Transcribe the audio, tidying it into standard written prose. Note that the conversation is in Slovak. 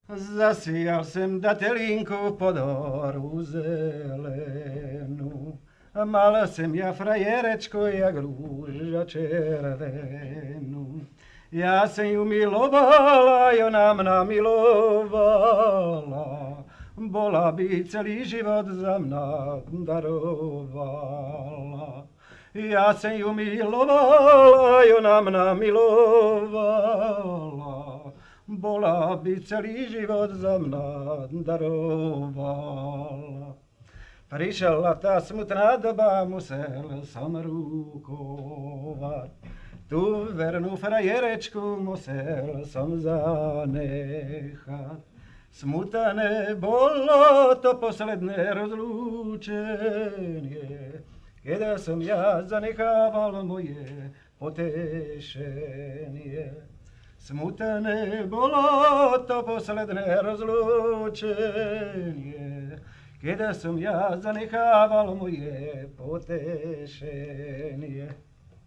Zasijal sem datelinku pod oru zelenu. Mala sem ja frajerečku, jak rúža červenú. Ja sem ju milovala, i ona mna milovala. Bola by celý život za mna darovala. Ja sem ju milovala, i ona mna milovala. Bola by celý život za mna darovala. Prišla tá smutná doba, musel som rukovať. Tu vernú frajerečku musel som zanechať. Smutné bolo to posledné rozlúčenie, keď som ja zanechával moje potešenie. Smutné bolo to posledné rozlúčenie, keď som ja zanechával moje potešenie.